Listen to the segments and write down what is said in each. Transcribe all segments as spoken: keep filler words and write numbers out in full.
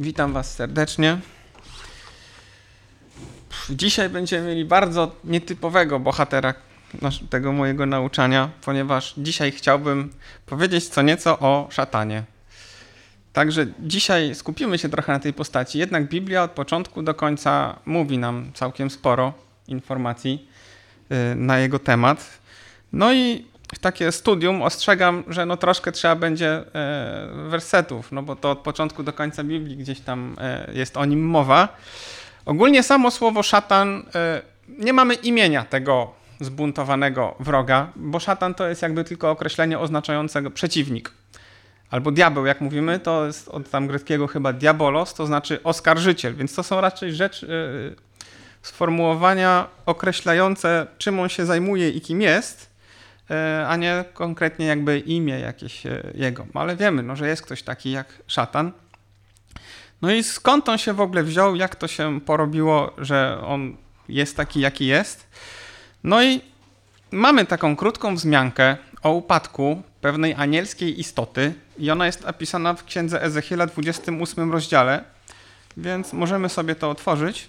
Witam Was serdecznie. Dzisiaj będziemy mieli bardzo nietypowego bohatera tego mojego nauczania, ponieważ dzisiaj chciałbym powiedzieć co nieco o szatanie. Także dzisiaj skupimy się trochę na tej postaci, jednak Biblia od początku do końca mówi nam całkiem sporo informacji na jego temat. No i w takie studium ostrzegam, że no troszkę trzeba będzie wersetów, no bo to od początku do końca Biblii gdzieś tam jest o nim mowa. Ogólnie samo słowo szatan, nie mamy imienia tego zbuntowanego wroga, bo szatan to jest jakby tylko określenie oznaczające przeciwnik. Albo diabeł, jak mówimy, to jest od tam greckiego chyba diabolos, to znaczy oskarżyciel, więc to są raczej rzeczy, sformułowania określające, czym on się zajmuje i kim jest, a nie konkretnie jakby imię jakieś jego. Ale wiemy, no, że jest ktoś taki jak szatan. No i skąd on się w ogóle wziął, jak to się porobiło, że on jest taki, jaki jest. No i mamy taką krótką wzmiankę o upadku pewnej anielskiej istoty i ona jest opisana w księdze Ezechiela dwudziestym ósmym rozdziale, więc możemy sobie to otworzyć.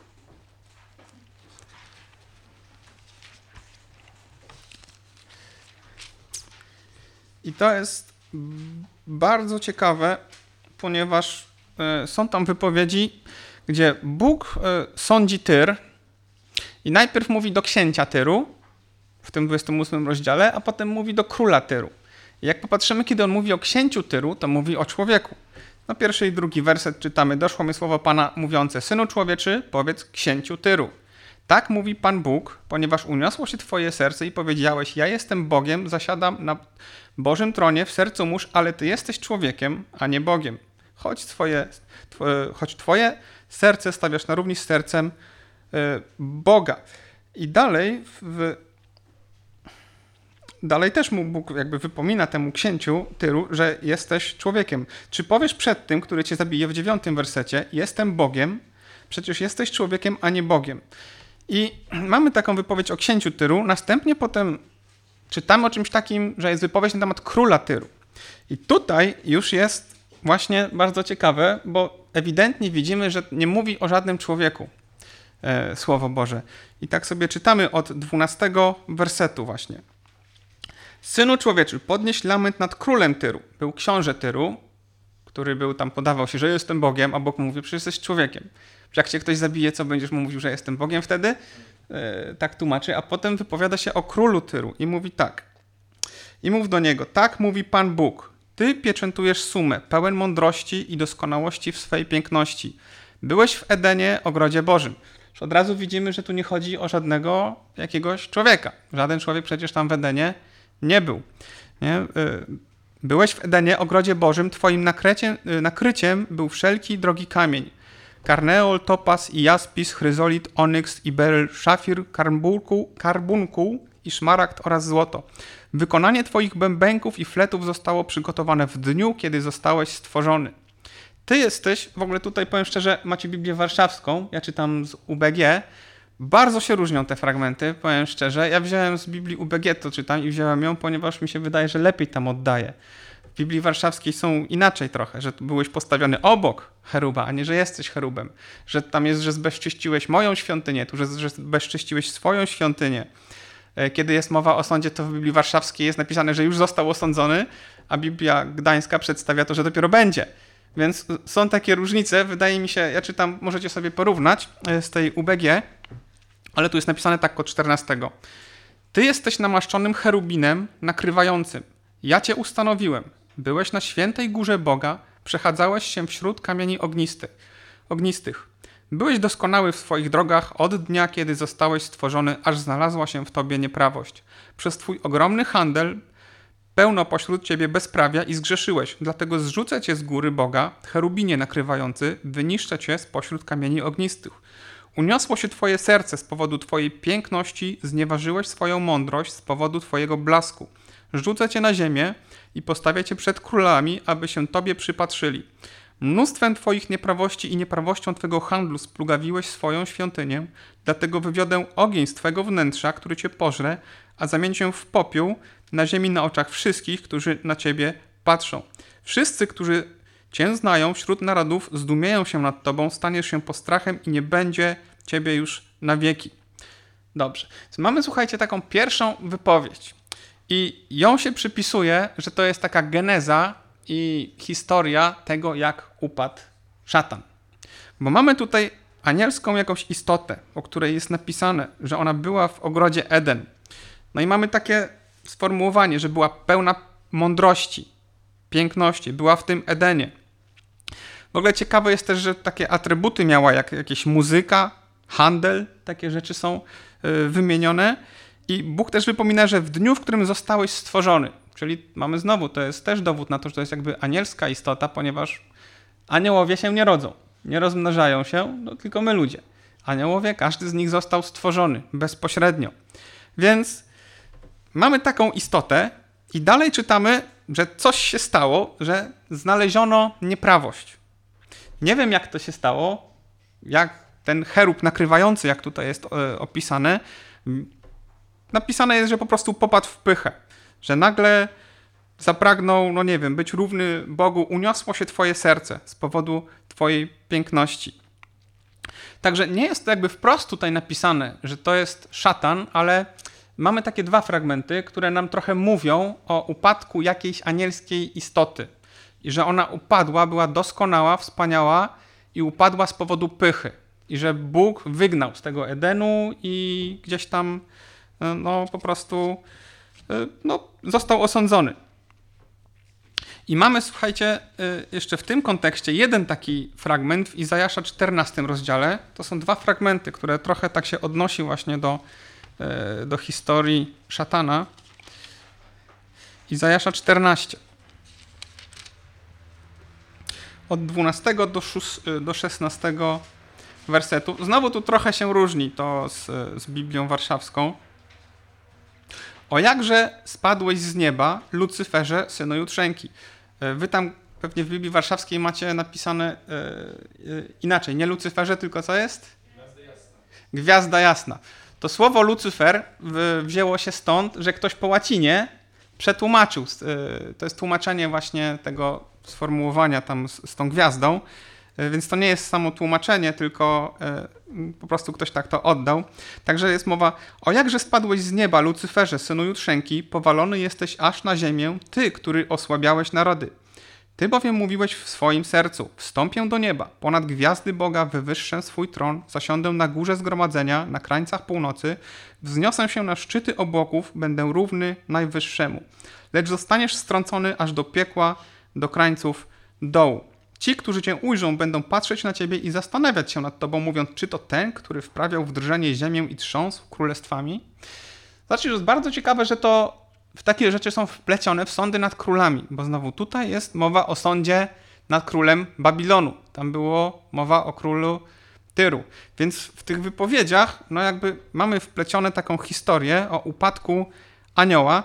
I to jest bardzo ciekawe, ponieważ są tam wypowiedzi, gdzie Bóg sądzi Tyr i najpierw mówi do księcia Tyru w tym dwudziestym ósmym rozdziale, a potem mówi do króla Tyru. I jak popatrzymy, kiedy on mówi o księciu Tyru, to mówi o człowieku. No pierwszy i drugi werset czytamy. Doszło mi słowo Pana mówiące: Synu człowieczy, powiedz księciu Tyru. Tak mówi Pan Bóg, ponieważ uniosło się twoje serce i powiedziałeś: ja jestem Bogiem, zasiadam na Bożym tronie w sercu mórz, ale ty jesteś człowiekiem, a nie Bogiem. Choć twoje, twoje, choć twoje serce stawiasz na równi z sercem y, Boga. I dalej, w, dalej też mu Bóg jakby wypomina temu księciu Tyru, że jesteś człowiekiem. Czy powiesz przed tym, który cię zabije w dziewiątym wersecie: jestem Bogiem, przecież jesteś człowiekiem, a nie Bogiem. I mamy taką wypowiedź o księciu Tyru, następnie potem czytamy o czymś takim, że jest wypowiedź na temat króla Tyru. I tutaj już jest właśnie bardzo ciekawe, bo ewidentnie widzimy, że nie mówi o żadnym człowieku e, Słowo Boże. I tak sobie czytamy od dwunastego wersetu właśnie. Synu człowieczy, podnieś lament nad królem Tyru. Był książę Tyru, który był tam, podawał się, że jestem Bogiem, a Bóg mówi: przecież jesteś człowiekiem. Jak cię ktoś zabije, co będziesz mu mówił, że jestem Bogiem wtedy? E, tak tłumaczy, a potem wypowiada się o królu Tyru i mówi tak. I mów do niego: tak mówi Pan Bóg. Ty pieczętujesz sumę, pełen mądrości i doskonałości w swej piękności. Byłeś w Edenie, ogrodzie Bożym. Już od razu widzimy, że tu nie chodzi o żadnego jakiegoś człowieka. Żaden człowiek przecież tam w Edenie nie był. Nie? Byłeś w Edenie, ogrodzie Bożym, twoim nakryciem, nakryciem był wszelki drogi kamień. Karneol, topaz i jaspis, chryzolit, onyks i beryl, szafir, karbunkuł, karbunkuł i szmaragd oraz złoto. Wykonanie twoich bębenków i fletów zostało przygotowane w dniu, kiedy zostałeś stworzony. Ty jesteś, w ogóle tutaj powiem szczerze, macie Biblię warszawską, ja czytam z U B G, bardzo się różnią te fragmenty, powiem szczerze. Ja wziąłem z Biblii U B G, to czytam i wziąłem ją, ponieważ mi się wydaje, że lepiej tam oddaje. W Biblii warszawskiej są inaczej trochę, że byłeś postawiony obok cheruba, a nie, że jesteś cherubem. Że tam jest, że zbezczyściłeś moją świątynię, tu, że, że zbezczyściłeś swoją świątynię. Kiedy jest mowa o sądzie, to w Biblii warszawskiej jest napisane, że już został osądzony, a Biblia gdańska przedstawia to, że dopiero będzie. Więc są takie różnice. Wydaje mi się, ja czytam, możecie sobie porównać z tej U B G, ale tu jest napisane tak od czternastego. Ty jesteś namaszczonym cherubinem nakrywającym. Ja cię ustanowiłem. Byłeś na świętej górze Boga, przechadzałeś się wśród kamieni ognistych. ognistych. Byłeś doskonały w swoich drogach od dnia, kiedy zostałeś stworzony, aż znalazła się w tobie nieprawość. Przez twój ogromny handel pełno pośród ciebie bezprawia i zgrzeszyłeś. Dlatego zrzucę cię z góry Boga, cherubinie nakrywający, wyniszczę cię spośród kamieni ognistych. Uniosło się twoje serce z powodu twojej piękności, znieważyłeś swoją mądrość z powodu twojego blasku. Rzucę cię na ziemię i postawię cię przed królami, aby się tobie przypatrzyli. Mnóstwem twoich nieprawości i nieprawością twego handlu splugawiłeś swoją świątynię, dlatego wywiodę ogień z twego wnętrza, który cię pożre, a zamienię cię w popiół na ziemi na oczach wszystkich, którzy na ciebie patrzą. Wszyscy, którzy Cię znają, wśród narodów zdumieją się nad tobą, staniesz się postrachem i nie będzie ciebie już na wieki. Dobrze. Więc mamy, słuchajcie, taką pierwszą wypowiedź. I ją się przypisuje, że to jest taka geneza i historia tego, jak upadł szatan. Bo mamy tutaj anielską jakąś istotę, o której jest napisane, że ona była w ogrodzie Eden. No i mamy takie sformułowanie, że była pełna mądrości, piękności, była w tym Edenie. W ogóle ciekawe jest też, że takie atrybuty miała, jak jakieś muzyka, handel, takie rzeczy są y, wymienione. I Bóg też wypomina, że w dniu, w którym zostałeś stworzony, czyli mamy znowu, to jest też dowód na to, że to jest jakby anielska istota, ponieważ aniołowie się nie rodzą, nie rozmnażają się, no tylko my ludzie. Aniołowie, każdy z nich został stworzony bezpośrednio. Więc mamy taką istotę i dalej czytamy, że coś się stało, że znaleziono nieprawość. Nie wiem, jak to się stało, jak ten cherub nakrywający, jak tutaj jest e, opisane, napisane jest, że po prostu popadł w pychę, że nagle zapragnął, no nie wiem, być równy Bogu, uniosło się twoje serce z powodu twojej piękności. Także nie jest to jakby wprost tutaj napisane, że to jest szatan, ale mamy takie dwa fragmenty, które nam trochę mówią o upadku jakiejś anielskiej istoty. I że ona upadła, była doskonała, wspaniała i upadła z powodu pychy. I że Bóg wygnał z tego Edenu i gdzieś tam no po prostu no, został osądzony. I mamy, słuchajcie, jeszcze w tym kontekście jeden taki fragment w Izajasza czternastym rozdziale. To są dwa fragmenty, które trochę tak się odnosi właśnie do, do historii szatana. Izajasza czternaście. Od dwunastego do szesnastego wersetu. Znowu tu trochę się różni to z, z Biblią Warszawską. O jakże spadłeś z nieba, Lucyferze, synu jutrzenki. Wy tam pewnie w Biblii Warszawskiej macie napisane yy, inaczej. Nie Lucyferze, tylko co jest? Gwiazda jasna. Gwiazda jasna. To słowo Lucyfer wzięło się stąd, że ktoś po łacinie przetłumaczył. Yy, to jest tłumaczenie właśnie tego sformułowania tam z, z tą gwiazdą. Więc to nie jest samo tłumaczenie, tylko y, po prostu ktoś tak to oddał. Także jest mowa, o jakże spadłeś z nieba, Lucyferze, synu jutrzenki, powalony jesteś aż na ziemię, ty, który osłabiałeś narody. Ty bowiem mówiłeś w swoim sercu, wstąpię do nieba, ponad gwiazdy Boga wywyższę swój tron, zasiądę na górze zgromadzenia, na krańcach północy, wzniosę się na szczyty obłoków, będę równy Najwyższemu. Lecz zostaniesz strącony aż do piekła, do krańców dołu. Ci, którzy cię ujrzą, będą patrzeć na ciebie i zastanawiać się nad tobą, mówiąc, czy to ten, który wprawiał w drżenie ziemię i trząsł królestwami? Znaczy, że jest bardzo ciekawe, że to w takie rzeczy są wplecione w sądy nad królami, bo znowu tutaj jest mowa o sądzie nad królem Babilonu. Tam było mowa o królu Tyru. Więc w tych wypowiedziach, no jakby mamy wplecione taką historię o upadku anioła.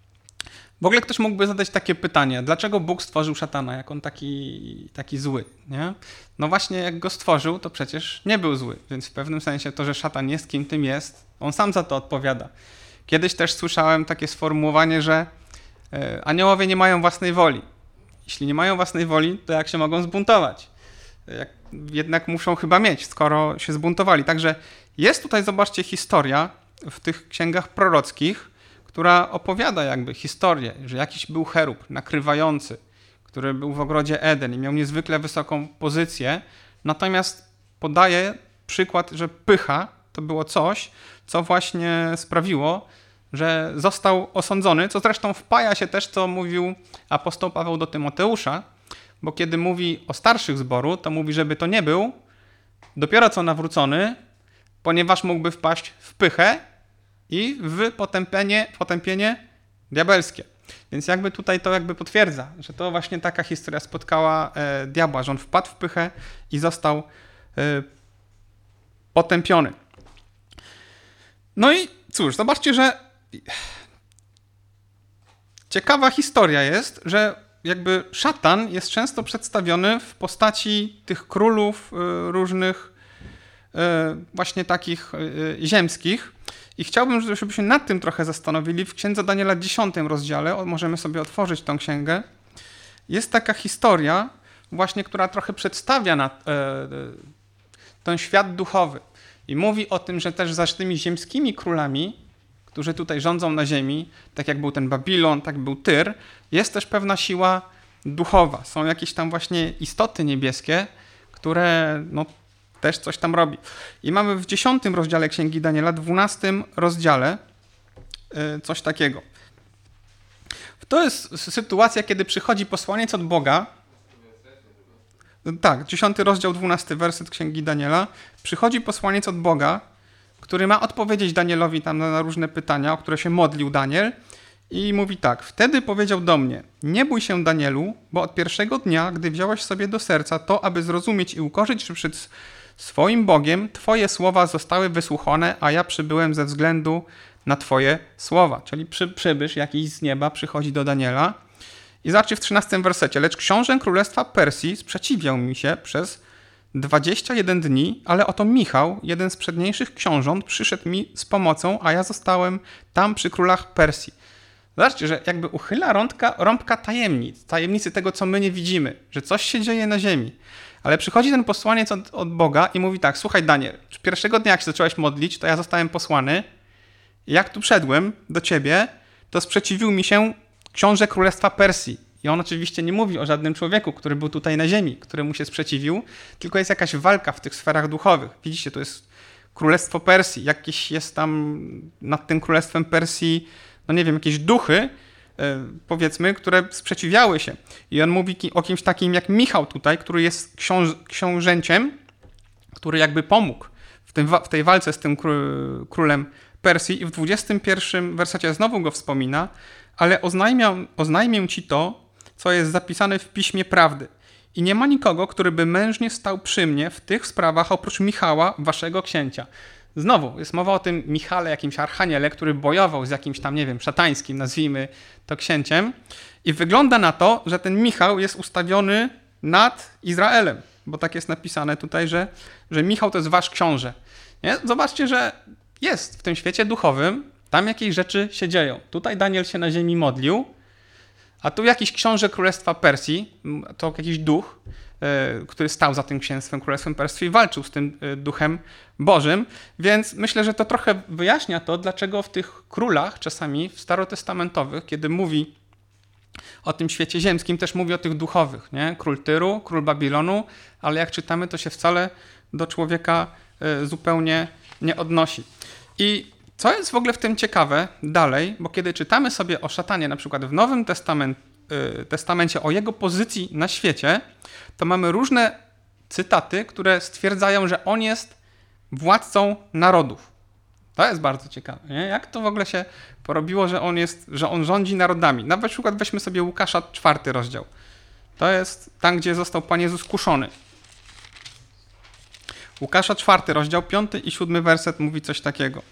W ogóle ktoś mógłby zadać takie pytanie, dlaczego Bóg stworzył szatana, jak on taki, taki zły, nie? No właśnie jak go stworzył, to przecież nie był zły, więc w pewnym sensie to, że szatan jest kim tym jest, on sam za to odpowiada. Kiedyś też słyszałem takie sformułowanie, że aniołowie nie mają własnej woli. Jeśli nie mają własnej woli, to jak się mogą zbuntować? Jak, jednak muszą chyba mieć, skoro się zbuntowali. Także jest tutaj, zobaczcie, historia w tych księgach prorockich, która opowiada jakby historię, że jakiś był cherub nakrywający, który był w ogrodzie Eden i miał niezwykle wysoką pozycję, natomiast podaje przykład, że pycha to było coś, co właśnie sprawiło, że został osądzony, co zresztą wpaja się też, co mówił apostoł Paweł do Tymoteusza, bo kiedy mówi o starszych zboru, to mówi, żeby to nie był dopiero co nawrócony, ponieważ mógłby wpaść w pychę i w potępienie, potępienie diabelskie. Więc jakby tutaj to jakby potwierdza, że to właśnie taka historia spotkała e, diabła, że on wpadł w pychę i został e, potępiony. No i cóż, zobaczcie, że ciekawa historia jest, że jakby szatan jest często przedstawiony w postaci tych królów e, różnych e, właśnie takich e, ziemskich. I chciałbym, żebyśmy się nad tym trochę zastanowili. W Księdze Daniela dziesiątym rozdziale, możemy sobie otworzyć tą księgę, jest taka historia, właśnie, która trochę przedstawia na, e, ten świat duchowy. I mówi o tym, że też za tymi ziemskimi królami, którzy tutaj rządzą na ziemi, tak jak był ten Babilon, tak był Tyr, jest też pewna siła duchowa. Są jakieś tam właśnie istoty niebieskie, które no, też coś tam robi. I mamy w dziesiątym rozdziale Księgi Daniela, dwunastym rozdziale coś takiego. To jest sytuacja, kiedy przychodzi posłaniec od Boga. Tak, dziesiąty rozdział, dwunasty werset Księgi Daniela. Przychodzi posłaniec od Boga, który ma odpowiedzieć Danielowi tam na różne pytania, o które się modlił Daniel. I mówi tak: wtedy powiedział do mnie: nie bój się, Danielu, bo od pierwszego dnia, gdy wziąłeś sobie do serca to, aby zrozumieć i ukorzyć się przed swoim Bogiem, twoje słowa zostały wysłuchane, a ja przybyłem ze względu na twoje słowa. Czyli przy, przybysz jakiś z nieba przychodzi do Daniela. I zobaczcie w trzynastym wersecie. Lecz książę królestwa Persji sprzeciwiał mi się przez dwadzieścia jeden dni, ale oto Michał, jeden z przedniejszych książąt, przyszedł mi z pomocą, a ja zostałem tam przy królach Persji. Zobaczcie, że jakby uchyla rąbka, rąbka tajemnic, tajemnicy tego, co my nie widzimy, że coś się dzieje na ziemi. Ale przychodzi ten posłaniec od, od Boga i mówi tak: słuchaj, Daniel, pierwszego dnia, jak się zacząłeś modlić, to ja zostałem posłany. Jak tu wszedłem do ciebie, to sprzeciwił mi się książę królestwa Persji. I on oczywiście nie mówi o żadnym człowieku, który był tutaj na ziemi, który mu się sprzeciwił, tylko jest jakaś walka w tych sferach duchowych. Widzicie, to jest królestwo Persji. Jakieś jest tam nad tym królestwem Persji, no nie wiem, jakieś duchy, powiedzmy, które sprzeciwiały się. I on mówi o kimś takim jak Michał tutaj, który jest książ książęciem, który jakby pomógł w, tym, w tej walce z tym królem Persji. I w dwudziestym pierwszym wersecie znowu go wspomina: ale oznajmiam, oznajmię ci to, co jest zapisane w Piśmie Prawdy. I nie ma nikogo, który by mężnie stał przy mnie w tych sprawach, oprócz Michała, waszego księcia. Znowu jest mowa o tym Michale, jakimś archaniele, który bojował z jakimś tam, nie wiem, szatańskim, nazwijmy to, księciem. I wygląda na to, że ten Michał jest ustawiony nad Izraelem, bo tak jest napisane tutaj, że, że Michał to jest wasz książę. Nie? Zobaczcie, że jest w tym świecie duchowym, tam jakieś rzeczy się dzieją. Tutaj Daniel się na ziemi modlił, a tu jakiś książę królestwa Persji, to jakiś duch, który stał za tym księstwem królestwem Persji i walczył z tym duchem Bożym. Więc myślę, że to trochę wyjaśnia to, dlaczego w tych królach czasami w starotestamentowych, kiedy mówi o tym świecie ziemskim, też mówi o tych duchowych. Nie? Król Tyru, król Babilonu, ale jak czytamy, to się wcale do człowieka zupełnie nie odnosi. I co jest w ogóle w tym ciekawe dalej, bo kiedy czytamy sobie o szatanie na przykład w Nowym Testament, y, Testamencie, o jego pozycji na świecie, to mamy różne cytaty, które stwierdzają, że on jest władcą narodów. To jest bardzo ciekawe. Nie? Jak to w ogóle się porobiło, że on jest, że on rządzi narodami? Na przykład weźmy sobie Łukasza czwarty rozdział. To jest tam, gdzie został Pan Jezus kuszony. Łukasza czwarty rozdział, piąty i siódmy werset mówi coś takiego.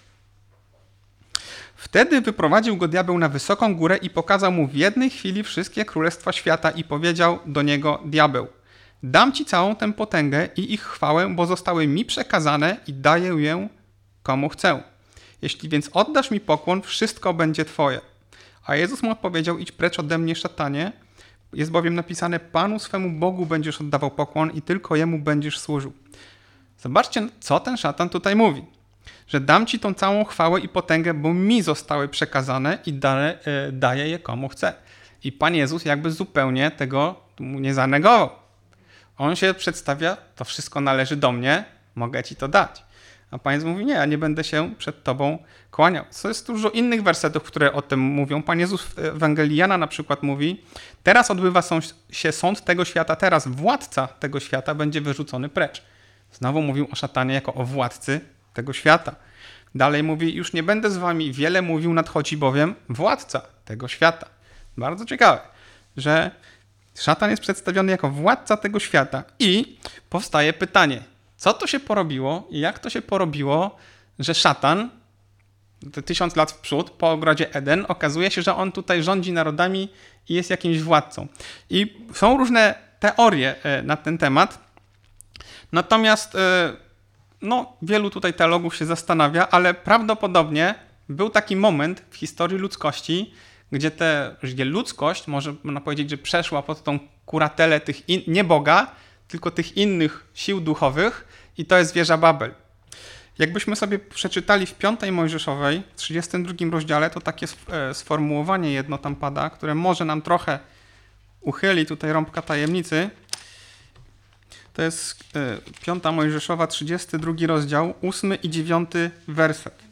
Wtedy wyprowadził go diabeł na wysoką górę i pokazał mu w jednej chwili wszystkie królestwa świata i powiedział do niego diabeł: dam ci całą tę potęgę i ich chwałę, bo zostały mi przekazane i daję ją komu chcę. Jeśli więc oddasz mi pokłon, wszystko będzie twoje. A Jezus mu odpowiedział: idź precz ode mnie, szatanie, jest bowiem napisane: Panu swemu Bogu będziesz oddawał pokłon i tylko Jemu będziesz służył. Zobaczcie, co ten szatan tutaj mówi. Że dam ci tą całą chwałę i potęgę, bo mi zostały przekazane i daję, daję je komu chcę. I Pan Jezus jakby zupełnie tego mu nie zanegował. On się przedstawia: to wszystko należy do mnie, mogę ci to dać. A Pan Jezus mówi: nie, ja nie będę się przed tobą kłaniał. Co jest dużo innych wersetów, które o tym mówią. Pan Jezus w Ewangelii Jana na przykład mówi: teraz odbywa się sąd tego świata, teraz władca tego świata będzie wyrzucony precz. Znowu mówił o szatanie jako o władcy tego świata. Dalej mówi: już nie będę z wami wiele mówił, nadchodzi bowiem władca tego świata. Bardzo ciekawe, że szatan jest przedstawiony jako władca tego świata i powstaje pytanie, co to się porobiło i jak to się porobiło, że szatan te tysiąc lat w przód po ogrodzie Eden okazuje się, że on tutaj rządzi narodami i jest jakimś władcą. I są różne teorie na ten temat, natomiast no, wielu tutaj teologów się zastanawia, ale prawdopodobnie był taki moment w historii ludzkości, gdzie, te, gdzie ludzkość, może można powiedzieć, że przeszła pod tą kuratele tych in, nie Boga, tylko tych innych sił duchowych i to jest wieża Babel. Jakbyśmy sobie przeczytali w piątej Mojżeszowej, w trzydziestym drugim rozdziale, to takie sformułowanie jedno tam pada, które może nam trochę uchyli tutaj rąbka tajemnicy. To jest piąta Mojżeszowa, trzydziesty drugi rozdział, ósmy i dziewiąty werset.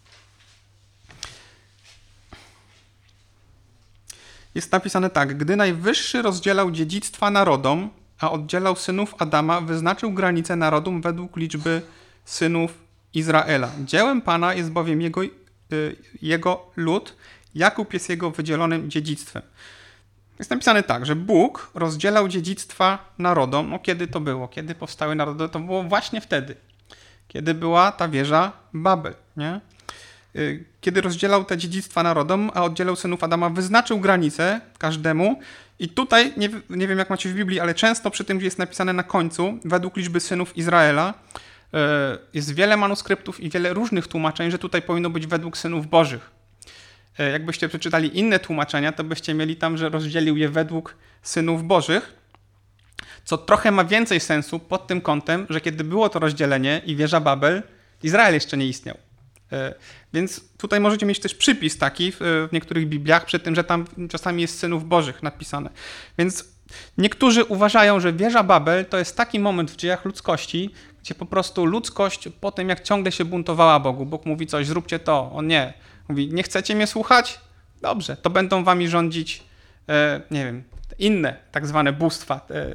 Jest napisane tak: gdy Najwyższy rozdzielał dziedzictwa narodom, a oddzielał synów Adama, wyznaczył granice narodom według liczby synów Izraela. Dziełem Pana jest bowiem jego, jego lud, Jakub jest jego wydzielonym dziedzictwem. Jest napisane tak, że Bóg rozdzielał dziedzictwa narodom. No kiedy to było? Kiedy powstały narody? To było właśnie wtedy, kiedy była ta wieża Babel, nie? Kiedy rozdzielał te dziedzictwa narodom, a oddzielał synów Adama, wyznaczył granice każdemu. I tutaj, nie, nie wiem jak macie w Biblii, ale często przy tym, gdzie jest napisane na końcu, według liczby synów Izraela, jest wiele manuskryptów i wiele różnych tłumaczeń, że tutaj powinno być według synów Bożych. Jakbyście przeczytali inne tłumaczenia, to byście mieli tam, że rozdzielił je według synów Bożych, co trochę ma więcej sensu pod tym kątem, że kiedy było to rozdzielenie i wieża Babel, Izrael jeszcze nie istniał. Więc tutaj możecie mieć też przypis taki w niektórych Bibliach, przy tym, że tam czasami jest synów Bożych napisane. Więc niektórzy uważają, że wieża Babel to jest taki moment w dziejach ludzkości, gdzie po prostu ludzkość po tym, jak ciągle się buntowała Bogu, Bóg mówi coś, zróbcie to, on nie. Mówi, nie chcecie mnie słuchać? Dobrze, to będą wami rządzić, e, nie wiem, inne tak zwane bóstwa, e,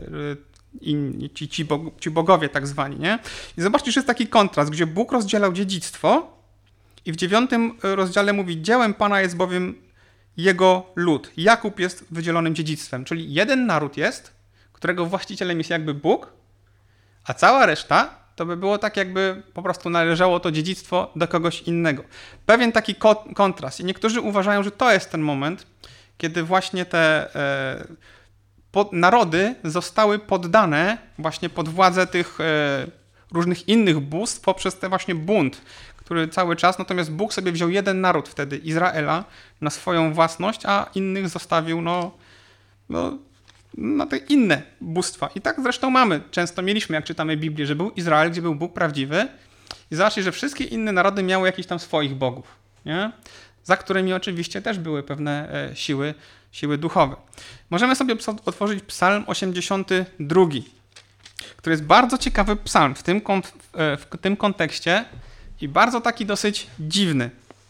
in, ci, ci, bog, ci bogowie tak zwani, nie? I zobaczcie, że jest taki kontrast, gdzie Bóg rozdzielał dziedzictwo i w dziewiątym rozdziale mówi, dziełem Pana jest bowiem jego lud. Jakub jest wydzielonym dziedzictwem, czyli jeden naród jest, którego właścicielem jest jakby Bóg, a cała reszta to by było tak, jakby po prostu należało to dziedzictwo do kogoś innego. Pewien taki ko- kontrast. I niektórzy uważają, że to jest ten moment, kiedy właśnie te e, pod, narody zostały poddane właśnie pod władzę tych e, różnych innych bóstw poprzez ten właśnie bunt, który cały czas, natomiast Bóg sobie wziął jeden naród wtedy, Izraela, na swoją własność, a innych zostawił no, no, na te inne bóstwa. I tak zresztą mamy. Często mieliśmy, jak czytamy Biblię, że był Izrael, gdzie był Bóg prawdziwy i zobaczcie, że wszystkie inne narody miały jakichś tam swoich bogów, nie? Za którymi oczywiście też były pewne e, siły, siły duchowe. Możemy sobie otworzyć Psalm osiemdziesiąty drugi, który jest bardzo ciekawy psalm w tym, kont- w tym kontekście i bardzo taki dosyć dziwny.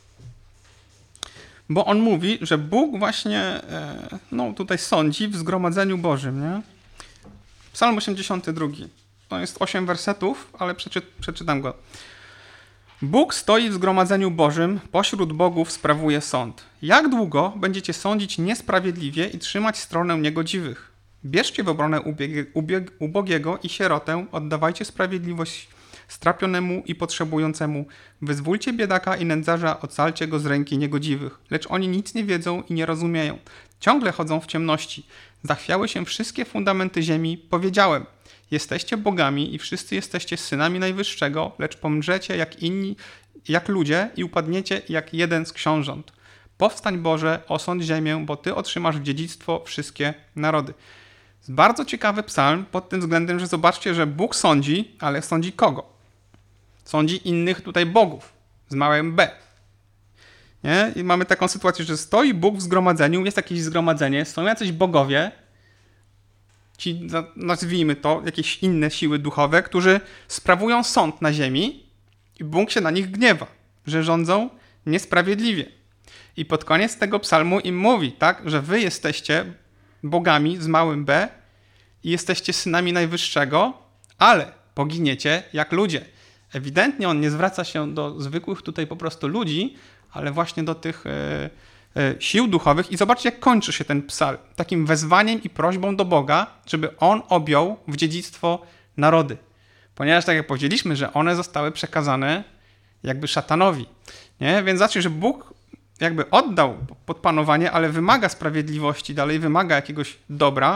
Bo on mówi, że Bóg właśnie no, tutaj sądzi w zgromadzeniu Bożym. Nie? Psalm osiemdziesiąty drugi. To jest osiem wersetów, ale przeczy, przeczytam go. Bóg stoi w zgromadzeniu Bożym, pośród bogów sprawuje sąd. Jak długo będziecie sądzić niesprawiedliwie i trzymać stronę niegodziwych? Bierzcie w obronę ubieg, ubieg, ubogiego i sierotę, oddawajcie sprawiedliwość strapionemu i potrzebującemu. Wyzwólcie biedaka i nędzarza, ocalcie go z ręki niegodziwych. Lecz oni nic nie wiedzą i nie rozumieją. Ciągle chodzą w ciemności. Zachwiały się wszystkie fundamenty ziemi. Powiedziałem, jesteście bogami i wszyscy jesteście synami Najwyższego, lecz pomrzecie jak inni, jak ludzie i upadniecie jak jeden z książąt. Powstań Boże, osądź ziemię, bo Ty otrzymasz w dziedzictwo wszystkie narody. Jest bardzo ciekawy psalm pod tym względem, że zobaczcie, że Bóg sądzi, ale sądzi kogo? Sądzi innych tutaj bogów, z małym b. Nie? I mamy taką sytuację, że stoi Bóg w zgromadzeniu, jest jakieś zgromadzenie, są jacyś bogowie, ci, nazwijmy to, jakieś inne siły duchowe, którzy sprawują sąd na ziemi i Bóg się na nich gniewa, że rządzą niesprawiedliwie. I pod koniec tego psalmu im mówi, tak, że wy jesteście bogami z małym b i jesteście synami Najwyższego, ale poginiecie jak ludzie. Ewidentnie on nie zwraca się do zwykłych tutaj po prostu ludzi, ale właśnie do tych e, e, sił duchowych. I zobaczcie, jak kończy się ten psalm. Takim wezwaniem i prośbą do Boga, żeby on objął w dziedzictwo narody. Ponieważ, tak jak powiedzieliśmy, że one zostały przekazane jakby szatanowi. Nie? Więc zobaczcie, że Bóg jakby oddał pod panowanie, ale wymaga sprawiedliwości, dalej wymaga jakiegoś dobra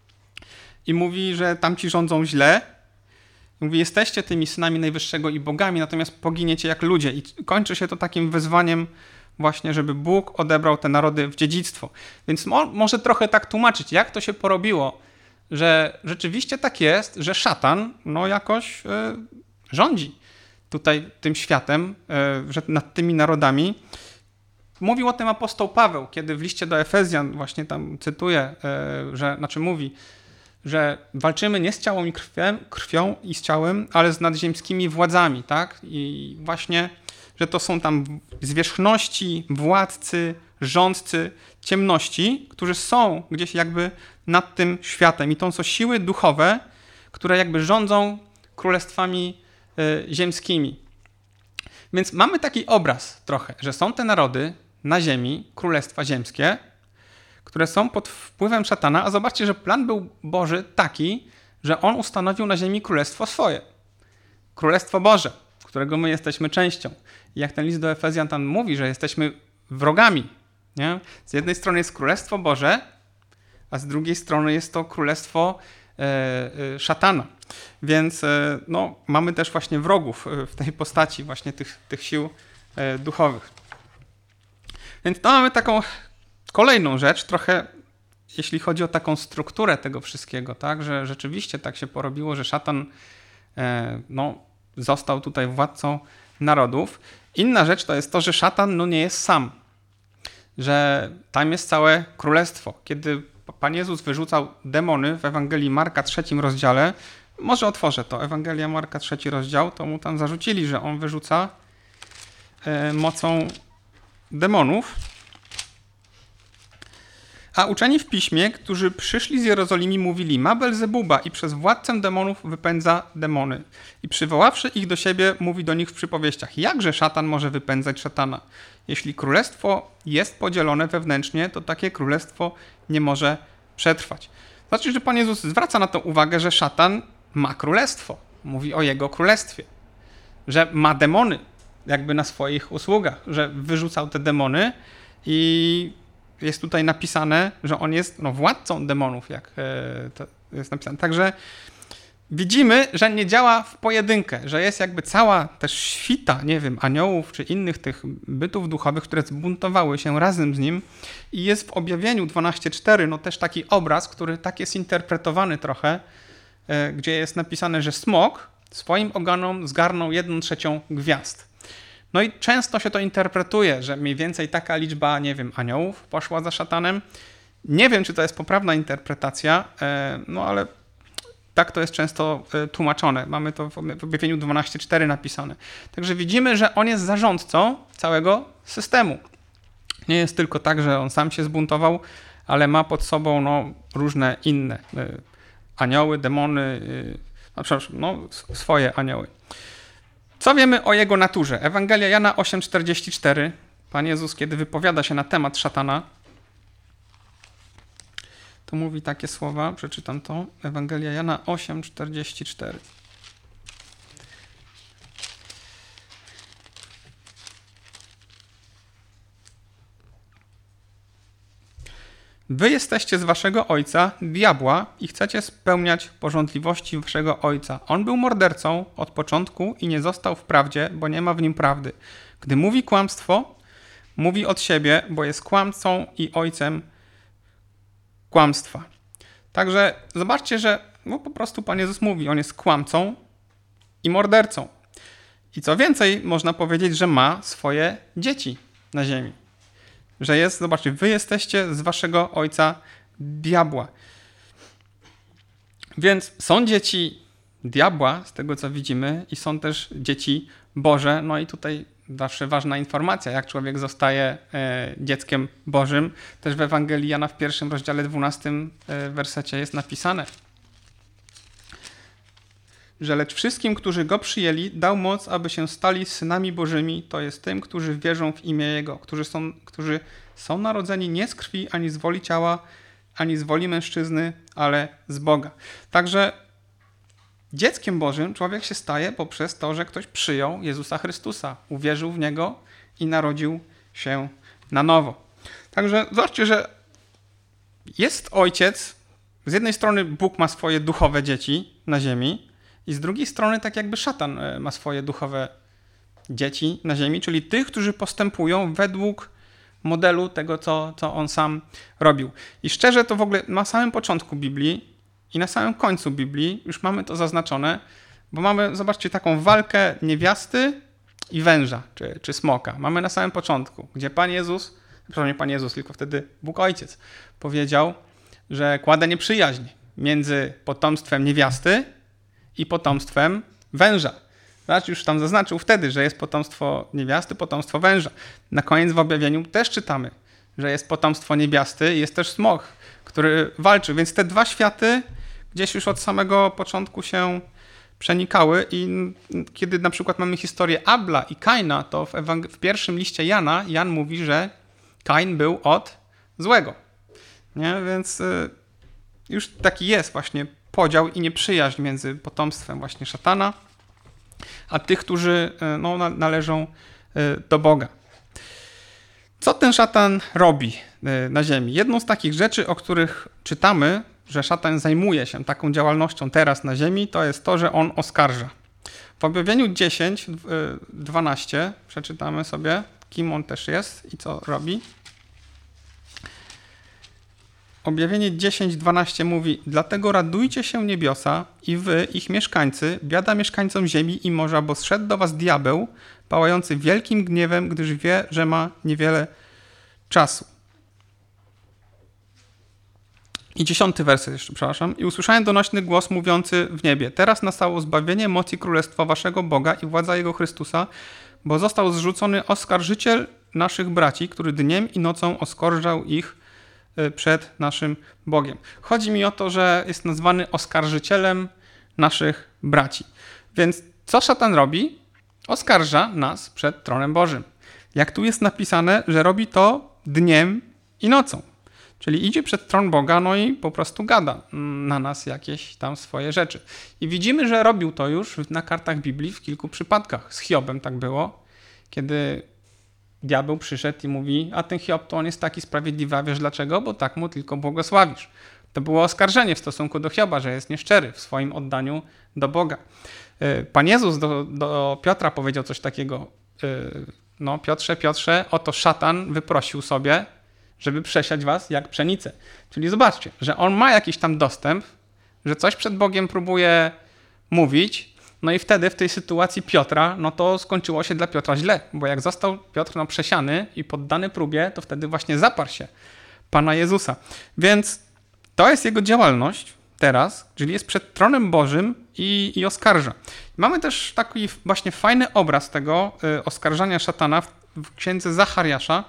i mówi, że tamci rządzą źle. Mówi, jesteście tymi synami Najwyższego i bogami, natomiast poginiecie jak ludzie. I kończy się to takim wezwaniem właśnie, żeby Bóg odebrał te narody w dziedzictwo. Więc mo- może trochę tak tłumaczyć, jak to się porobiło, że rzeczywiście tak jest, że szatan no jakoś y, rządzi tutaj tym światem, y, że nad tymi narodami. Mówił o tym apostoł Paweł, kiedy w liście do Efezjan, właśnie tam cytuję, y, że, znaczy mówi, że walczymy nie z ciałem i krwią, krwią i z ciałem, ale z nadziemskimi władzami, tak? I właśnie, że to są tam zwierzchności, władcy, rządcy ciemności, którzy są gdzieś jakby nad tym światem. I to są siły duchowe, które jakby rządzą królestwami y, ziemskimi. Więc mamy taki obraz trochę, że są te narody na ziemi, królestwa ziemskie, które są pod wpływem szatana, a zobaczcie, że plan był Boży taki, że on ustanowił na ziemi królestwo swoje. Królestwo Boże, którego my jesteśmy częścią. I jak ten list do Efezjan tam mówi, że jesteśmy wrogami. Nie? Z jednej strony jest Królestwo Boże, a z drugiej strony jest to Królestwo e, e, szatana. Więc e, no, mamy też właśnie wrogów w tej postaci właśnie tych, tych sił e, duchowych. Więc to mamy taką kolejną rzecz, trochę jeśli chodzi o taką strukturę tego wszystkiego, tak, że rzeczywiście tak się porobiło, że szatan e, no, został tutaj władcą narodów. Inna rzecz to jest to, że szatan no, nie jest sam, że tam jest całe królestwo. Kiedy Pan Jezus wyrzucał demony w Ewangelii Marka trzecim rozdziale, może otworzę to, Ewangelia Marka trzeci rozdział, to mu tam zarzucili, że on wyrzuca e, mocą demonów. A uczeni w piśmie, którzy przyszli z Jerozolimy, mówili: ma Belzebuba i przez władcę demonów wypędza demony. I przywoławszy ich do siebie, mówi do nich w przypowieściach: jakże szatan może wypędzać szatana? Jeśli królestwo jest podzielone wewnętrznie, to takie królestwo nie może przetrwać. Znaczy, że Pan Jezus zwraca na to uwagę, że szatan ma królestwo. Mówi o jego królestwie. Że ma demony jakby na swoich usługach. Że wyrzucał te demony i jest tutaj napisane, że on jest no, władcą demonów, jak e, to jest napisane. Także widzimy, że nie działa w pojedynkę, że jest jakby cała też świta, nie wiem, aniołów czy innych tych bytów duchowych, które zbuntowały się razem z nim i jest w objawieniu dwanaście cztery no też taki obraz, który tak jest interpretowany trochę, e, gdzie jest napisane, że smok swoim ogonom zgarnął jedną trzecią gwiazd. No i często się to interpretuje, że mniej więcej taka liczba, nie wiem, aniołów poszła za szatanem. Nie wiem, czy to jest poprawna interpretacja, no ale tak to jest często tłumaczone. Mamy to w objawieniu dwanaście cztery napisane. Także widzimy, że on jest zarządcą całego systemu. Nie jest tylko tak, że on sam się zbuntował, ale ma pod sobą no, różne inne anioły, demony, no, przepraszam, no, swoje anioły. Co wiemy o jego naturze? Ewangelia Jana osiem czterdzieści cztery. Pan Jezus, kiedy wypowiada się na temat szatana, to mówi takie słowa, przeczytam to. Ewangelia Jana osiem czterdzieści cztery. Wy jesteście z waszego ojca, diabła, i chcecie spełniać pożądliwości waszego ojca. On był mordercą od początku i nie został w prawdzie, bo nie ma w nim prawdy. Gdy mówi kłamstwo, mówi od siebie, bo jest kłamcą i ojcem kłamstwa. Także zobaczcie, że no po prostu Pan Jezus mówi, on jest kłamcą i mordercą. I co więcej, można powiedzieć, że ma swoje dzieci na ziemi. Że jest, zobaczcie, wy jesteście z waszego ojca diabła. Więc są dzieci diabła, z tego co widzimy, i są też dzieci Boże. No i tutaj zawsze ważna informacja, jak człowiek zostaje e, dzieckiem Bożym. Też w Ewangelii Jana w pierwszym rozdziale dwunastym e, wersecie jest napisane, że lecz wszystkim, którzy Go przyjęli, dał moc, aby się stali synami Bożymi, to jest tym, którzy wierzą w imię Jego, którzy są, którzy są narodzeni nie z krwi, ani z woli ciała, ani z woli mężczyzny, ale z Boga. Także dzieckiem Bożym człowiek się staje poprzez to, że ktoś przyjął Jezusa Chrystusa, uwierzył w Niego i narodził się na nowo. Także zobaczcie, że jest Ojciec, z jednej strony Bóg ma swoje duchowe dzieci na ziemi, i z drugiej strony tak jakby szatan ma swoje duchowe dzieci na ziemi, czyli tych, którzy postępują według modelu tego, co, co on sam robił. I szczerze to w ogóle na samym początku Biblii I na samym końcu Biblii już mamy to zaznaczone, bo mamy, zobaczcie, taką walkę niewiasty i węża, czy, czy smoka. Mamy na samym początku, gdzie Pan Jezus, przepraszam, nie Pan Jezus, tylko wtedy Bóg Ojciec powiedział, że kładę nieprzyjaźń między potomstwem niewiasty i potomstwem węża. Zobacz, już tam zaznaczył wtedy, że jest potomstwo niewiasty, potomstwo węża. Na koniec w objawieniu też czytamy, że jest potomstwo niewiasty i jest też smok, który walczy. Więc te dwa światy gdzieś już od samego początku się przenikały i kiedy na przykład mamy historię Abla i Kaina, to w, Ewang- w pierwszym liście Jana Jan mówi, że Kain był od złego. Nie? Więc y, już taki jest właśnie podział i nieprzyjaźń między potomstwem właśnie szatana, a tych, którzy y, no, na, należą y, do Boga. Co ten szatan robi y, na ziemi? Jedną z takich rzeczy, o których czytamy, że szatan zajmuje się taką działalnością teraz na ziemi, to jest to, że on oskarża. W objawieniu dziesięć, dwanaście przeczytamy sobie, kim on też jest i co robi. Objawienie dziesięć, dwanaście mówi: dlatego radujcie się niebiosa i wy, ich mieszkańcy, biada mieszkańcom ziemi i morza, bo zszedł do was diabeł, pałający wielkim gniewem, gdyż wie, że ma niewiele czasu. I dziesiąty werset jeszcze, przepraszam. I usłyszałem donośny głos mówiący w niebie: teraz nastało zbawienie mocy królestwa waszego Boga i władza jego Chrystusa, bo został zrzucony oskarżyciel naszych braci, który dniem i nocą oskarżał ich przed naszym Bogiem. Chodzi mi o to, że jest nazwany oskarżycielem naszych braci. Więc co szatan robi? Oskarża nas przed tronem Bożym. Jak tu jest napisane, że robi to dniem i nocą. Czyli idzie przed tron Boga, no i po prostu gada na nas jakieś tam swoje rzeczy. I widzimy, że robił to już na kartach Biblii w kilku przypadkach. Z Hiobem tak było, kiedy diabeł przyszedł i mówi: a ten Hiob to on jest taki sprawiedliwy, a wiesz dlaczego? Bo tak mu tylko błogosławisz. To było oskarżenie w stosunku do Hioba, że jest nieszczery w swoim oddaniu do Boga. Pan Jezus do, do Piotra powiedział coś takiego: no Piotrze, Piotrze, oto szatan wyprosił sobie, żeby przesiać was jak pszenicę. Czyli zobaczcie, że on ma jakiś tam dostęp, że coś przed Bogiem próbuje mówić, no i wtedy w tej sytuacji Piotra, no to skończyło się dla Piotra źle, bo jak został Piotr no, przesiany i poddany próbie, to wtedy właśnie zaparł się Pana Jezusa. Więc to jest jego działalność teraz, czyli jest przed tronem Bożym i, i oskarża. Mamy też taki właśnie fajny obraz tego y, oskarżania szatana w, w księdze Zachariasza.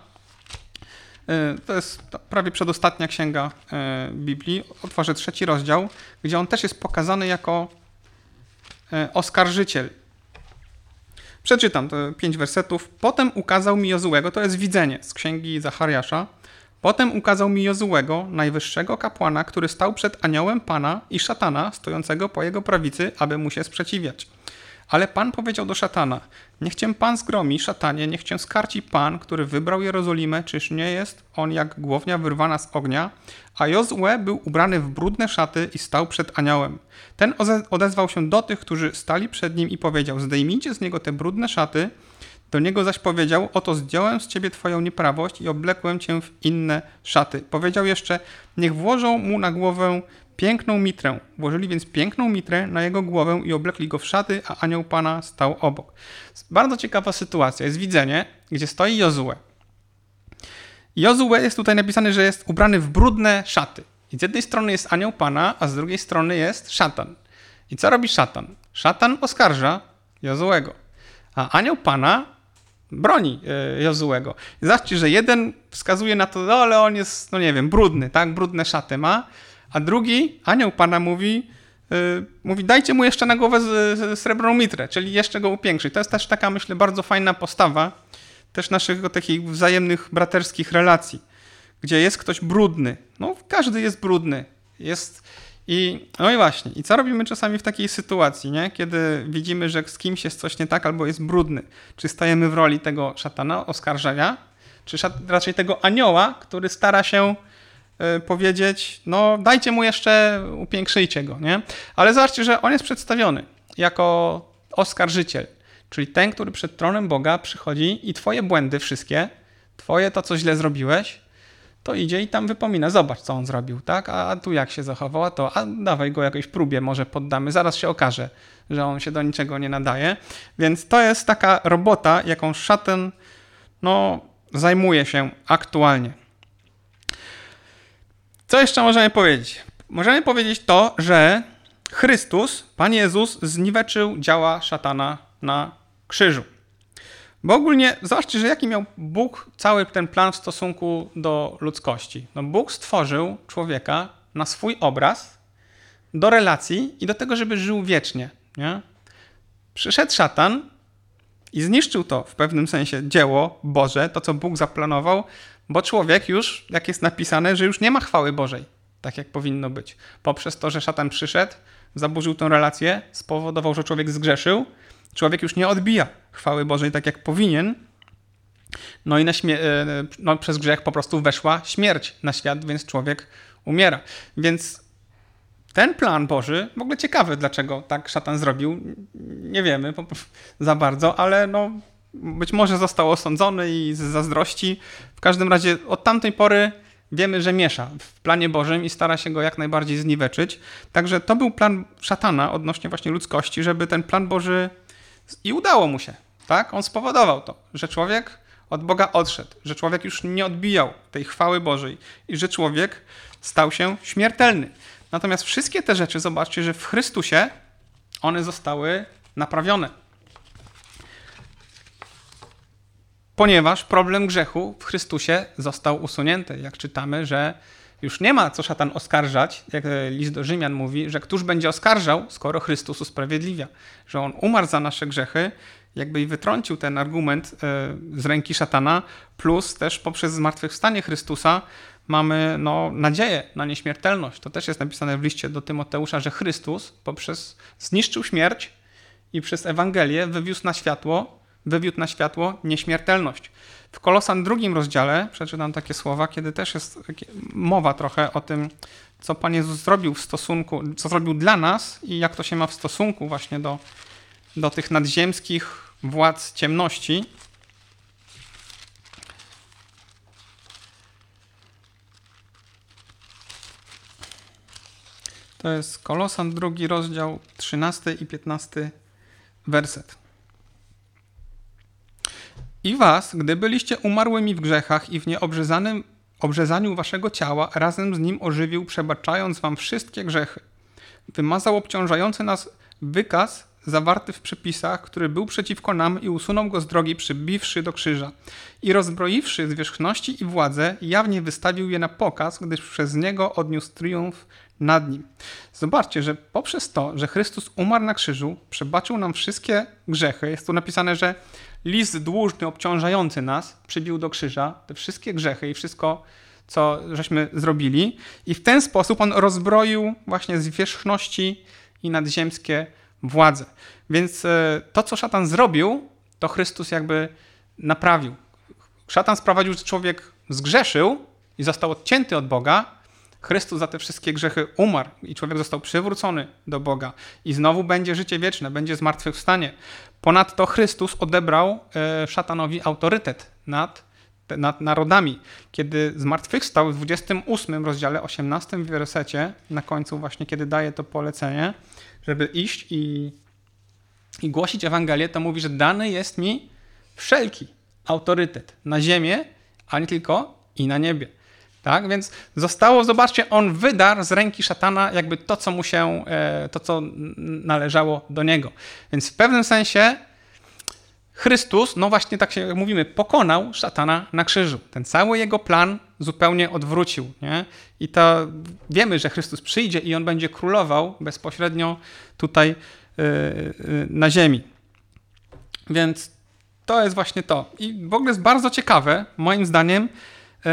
To jest prawie przedostatnia księga Biblii. Otworzę trzeci rozdział, gdzie on też jest pokazany jako oskarżyciel. Przeczytam te pięć wersetów. Potem ukazał mi Jozułego, to jest widzenie z księgi Zachariasza. Potem ukazał mi Jozułego, najwyższego kapłana, który stał przed aniołem Pana i szatana, stojącego po jego prawicy, aby mu się sprzeciwiać. Ale Pan powiedział do szatana: niech cię Pan zgromi, szatanie, niech cię skarci Pan, który wybrał Jerozolimę, czyż nie jest on jak głownia wyrwana z ognia? A Jozue był ubrany w brudne szaty i stał przed aniołem. Ten odezwał się do tych, którzy stali przed nim i powiedział: zdejmijcie z niego te brudne szaty. Do niego zaś powiedział: oto zdjąłem z ciebie twoją nieprawość i oblekłem cię w inne szaty. Powiedział jeszcze: niech włożą mu na głowę piękną mitrę. Włożyli więc piękną mitrę na jego głowę i oblekli go w szaty, a anioł Pana stał obok. Bardzo ciekawa sytuacja. Jest widzenie, gdzie stoi Jozue. Jozue jest tutaj napisane, że jest ubrany w brudne szaty. I z jednej strony jest anioł Pana, a z drugiej strony jest szatan. I co robi szatan? Szatan oskarża Jozuego, a anioł Pana broni Jozuego. I zobaczcie, że jeden wskazuje na to, no ale on jest, no nie wiem, brudny, tak? Brudne szaty ma. A drugi, anioł Pana mówi, yy, mówi dajcie mu jeszcze na głowę z, z srebrną mitrę, czyli jeszcze go upiększy. To jest też taka, myślę, bardzo fajna postawa też naszych takich wzajemnych braterskich relacji, gdzie jest ktoś brudny. No każdy jest brudny. Jest i no i właśnie. I co robimy czasami w takiej sytuacji, nie? Kiedy widzimy, że z kimś jest coś nie tak albo jest brudny? Czy stajemy w roli tego szatana, oskarżenia, czy szat, raczej tego anioła, który stara się powiedzieć, no dajcie mu jeszcze, upiększyjcie go, nie? Ale zobaczcie, że on jest przedstawiony jako oskarżyciel, czyli ten, który przed tronem Boga przychodzi i twoje błędy wszystkie, twoje to, co źle zrobiłeś, to idzie i tam wypomina, zobacz, co on zrobił, tak? A tu jak się zachował, a to, a dawaj go jakiejś próbie, może poddamy, zaraz się okaże, że on się do niczego nie nadaje. Więc to jest taka robota, jaką szatan, no, zajmuje się aktualnie. Co jeszcze możemy powiedzieć? Możemy powiedzieć to, że Chrystus, Pan Jezus, zniweczył działa szatana na krzyżu. Bo ogólnie zobaczcie, że jaki miał Bóg cały ten plan w stosunku do ludzkości. No Bóg stworzył człowieka na swój obraz, do relacji i do tego, żeby żył wiecznie. Nie? Przyszedł szatan i zniszczył to w pewnym sensie dzieło Boże, to co Bóg zaplanował, bo człowiek już, jak jest napisane, że już nie ma chwały Bożej, tak jak powinno być. Poprzez to, że szatan przyszedł, zaburzył tę relację, spowodował, że człowiek zgrzeszył, człowiek już nie odbija chwały Bożej tak jak powinien, no i na śmie- no, przez grzech po prostu weszła śmierć na świat, więc człowiek umiera. Więc ten plan Boży, w ogóle ciekawy, dlaczego tak szatan zrobił, nie wiemy za bardzo, ale no, być może został osądzony i z zazdrości. W każdym razie od tamtej pory wiemy, że miesza w planie Bożym i stara się go jak najbardziej zniweczyć. Także to był plan szatana odnośnie właśnie ludzkości, żeby ten plan Boży i udało mu się. Tak? On spowodował to, że człowiek od Boga odszedł, że człowiek już nie odbijał tej chwały Bożej i że człowiek stał się śmiertelny. Natomiast wszystkie te rzeczy, zobaczcie, że w Chrystusie one zostały naprawione. Ponieważ problem grzechu w Chrystusie został usunięty. Jak czytamy, że już nie ma co szatan oskarżać, jak list do Rzymian mówi, że któż będzie oskarżał, skoro Chrystus usprawiedliwia. Że on umarł za nasze grzechy, jakby i wytrącił ten argument z ręki szatana, plus też poprzez zmartwychwstanie Chrystusa mamy no, nadzieję na nieśmiertelność. To też jest napisane w liście do Tymoteusza, że Chrystus poprzez zniszczył śmierć i przez Ewangelię wywiózł na światło, wywiódł na światło nieśmiertelność. W Kolosan drugim rozdziale przeczytam takie słowa, kiedy też jest mowa trochę o tym, co Pan Jezus zrobił w stosunku, co zrobił dla nas i jak to się ma w stosunku właśnie do, do tych nadziemskich władz ciemności. To jest Kolosan drugi rozdział, trzynasty i piętnasty werset. I was, gdy byliście umarłymi w grzechach i w nieobrzezanym obrzezaniu waszego ciała, razem z nim ożywił, przebaczając wam wszystkie grzechy. Wymazał obciążający nas wykaz zawarty w przepisach, który był przeciwko nam i usunął go z drogi, przybiwszy do krzyża. I rozbroiwszy zwierzchności i władzę, jawnie wystawił je na pokaz, gdyż przez niego odniósł triumf nad nim. Zobaczcie, że poprzez to, że Chrystus umarł na krzyżu, przebaczył nam wszystkie grzechy. Jest tu napisane, że list dłużny obciążający nas przybił do krzyża, te wszystkie grzechy i wszystko, co żeśmy zrobili. I w ten sposób on rozbroił właśnie zwierzchności i nadziemskie władze. Więc to, co szatan zrobił, to Chrystus jakby naprawił. Szatan sprawił, że człowiek zgrzeszył i został odcięty od Boga. Chrystus za te wszystkie grzechy umarł i człowiek został przywrócony do Boga. I znowu będzie życie wieczne, będzie zmartwychwstanie. Ponadto Chrystus odebrał szatanowi autorytet nad, nad narodami. Kiedy zmartwychwstał w dwudziestym ósmym rozdziale, osiemnastym wersecie, na końcu właśnie, kiedy daje to polecenie, żeby iść i, i głosić Ewangelię, to mówi, że dany jest mi wszelki autorytet na ziemię, a nie tylko i na niebie. Tak? Więc zostało, zobaczcie, on wydarł z ręki szatana jakby to, co mu się, to, co należało do niego. Więc w pewnym sensie Chrystus, no właśnie tak się mówimy, pokonał szatana na krzyżu. Ten cały jego plan zupełnie odwrócił. Nie? I to wiemy, że Chrystus przyjdzie i on będzie królował bezpośrednio tutaj yy, yy, na ziemi. Więc to jest właśnie to. I w ogóle jest bardzo ciekawe, moim zdaniem, yy,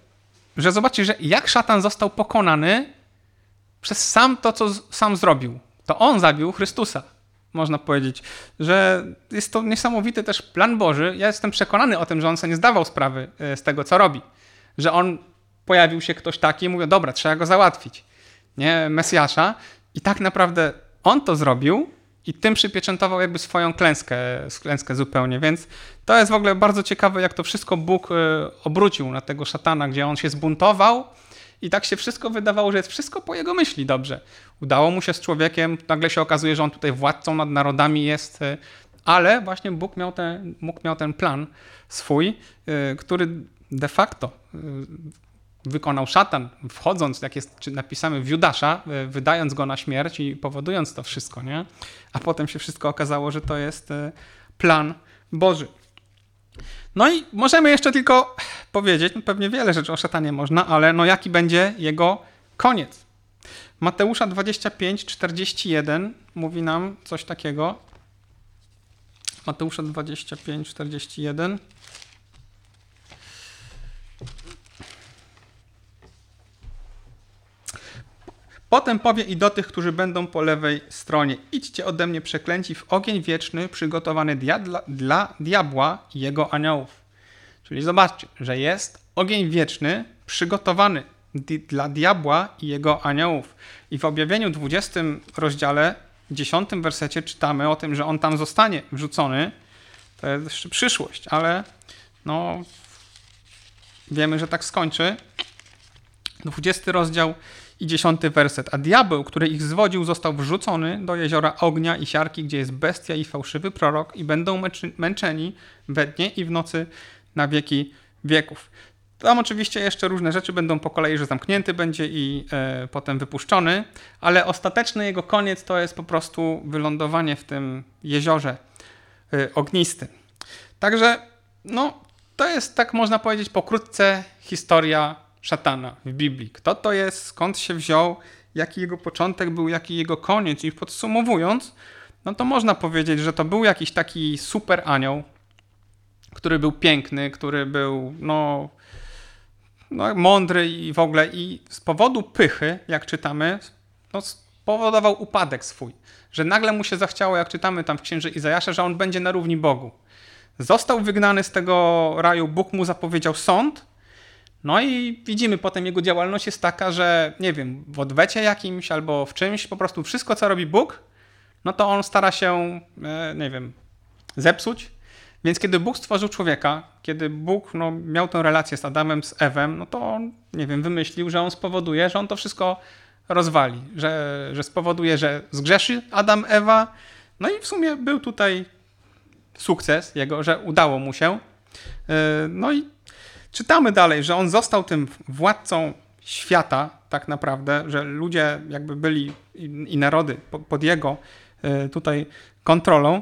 że zobaczcie, że jak szatan został pokonany przez sam to, co sam zrobił. To on zabił Chrystusa. Można powiedzieć, że jest to niesamowity też plan Boży. Ja jestem przekonany o tym, że on sobie nie zdawał sprawy z tego, co robi. Że on, pojawił się ktoś taki i mówił, dobra, trzeba go załatwić. Nie, Mesjasza. I tak naprawdę on to zrobił I tym przypieczętował jakby swoją klęskę, klęskę zupełnie, więc to jest w ogóle bardzo ciekawe, jak to wszystko Bóg obrócił na tego szatana, gdzie on się zbuntował i tak się wszystko wydawało, że jest wszystko po jego myśli dobrze. Udało mu się z człowiekiem, nagle się okazuje, że on tutaj władcą nad narodami jest, ale właśnie Bóg miał ten, Bóg miał ten plan swój, który de facto wykonał szatan, wchodząc, jak jest napisane w Judasza, wydając go na śmierć i powodując to wszystko, nie? A potem się wszystko okazało, że to jest plan Boży. No i możemy jeszcze tylko powiedzieć, no pewnie wiele rzeczy o szatanie można, ale no jaki będzie jego koniec. Mateusza dwadzieścia pięć, czterdzieści jeden mówi nam coś takiego. Mateusza dwadzieścia pięć, czterdzieści jeden. Potem powie i do tych, którzy będą po lewej stronie: idźcie ode mnie przeklęci w ogień wieczny przygotowany dia dla, dla diabła i jego aniołów. Czyli zobaczcie, że jest ogień wieczny przygotowany di dla diabła i jego aniołów. I w objawieniu dwudziestym rozdziale, dziesiątym wersecie czytamy o tym, że on tam zostanie wrzucony. To jest jeszcze przyszłość, ale no wiemy, że tak skończy. dwudziesty rozdział i dziesiąty werset. A diabeł, który ich zwodził, został wrzucony do jeziora ognia i siarki, gdzie jest bestia i fałszywy prorok i będą męczeni we dnie i w nocy na wieki wieków. Tam oczywiście jeszcze różne rzeczy będą po kolei, że zamknięty będzie i e, potem wypuszczony, ale ostateczny jego koniec to jest po prostu wylądowanie w tym jeziorze e, ognistym. Także no, to jest, tak można powiedzieć, pokrótce historia szatana w Biblii. Kto to jest, skąd się wziął, jaki jego początek był, jaki jego koniec. I podsumowując, no to można powiedzieć, że to był jakiś taki super anioł, który był piękny, który był no, no mądry i w ogóle. I z powodu pychy, jak czytamy, no, spowodował upadek swój. Że nagle mu się zachciało, jak czytamy tam w księży Izajasza, że on będzie na równi Bogu. Został wygnany z tego raju, Bóg mu zapowiedział sąd. No i widzimy potem, jego działalność jest taka, że nie wiem, w odwecie jakimś albo w czymś, po prostu wszystko, co robi Bóg, no to on stara się, nie wiem, zepsuć. Więc kiedy Bóg stworzył człowieka, kiedy Bóg no, miał tę relację z Adamem, z Ewem, no to on, nie wiem, wymyślił, że on spowoduje, że on to wszystko rozwali, że, że spowoduje, że zgrzeszy Adam, Ewa. No i w sumie był tutaj sukces jego, że udało mu się. No i czytamy dalej, że on został tym władcą świata tak naprawdę, że ludzie jakby byli i, i narody pod jego tutaj kontrolą.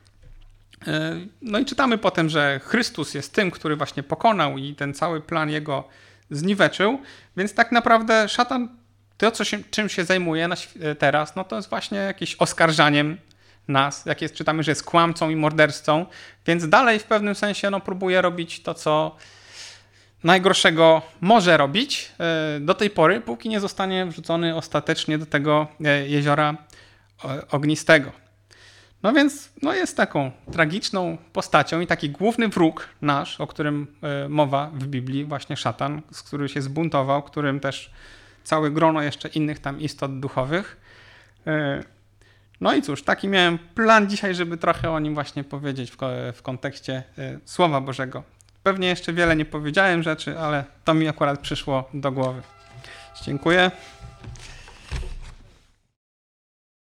No i czytamy potem, że Chrystus jest tym, który właśnie pokonał i ten cały plan jego zniweczył, więc tak naprawdę szatan, to co się, czym się zajmuje na, teraz, no to jest właśnie jakieś oskarżaniem nas, jak jest, czytamy, że jest kłamcą i mordercą, więc dalej w pewnym sensie no, próbuje robić to, co najgorszego może robić do tej pory, póki nie zostanie wrzucony ostatecznie do tego jeziora ognistego. No więc no jest taką tragiczną postacią i taki główny wróg nasz, o którym mowa w Biblii, właśnie szatan, z którym się zbuntował, którym też całe grono jeszcze innych tam istot duchowych. No i cóż, taki miałem plan dzisiaj, żeby trochę o nim właśnie powiedzieć w, w kontekście Słowa Bożego. Pewnie jeszcze wiele nie powiedziałem rzeczy, ale to mi akurat przyszło do głowy. Dziękuję.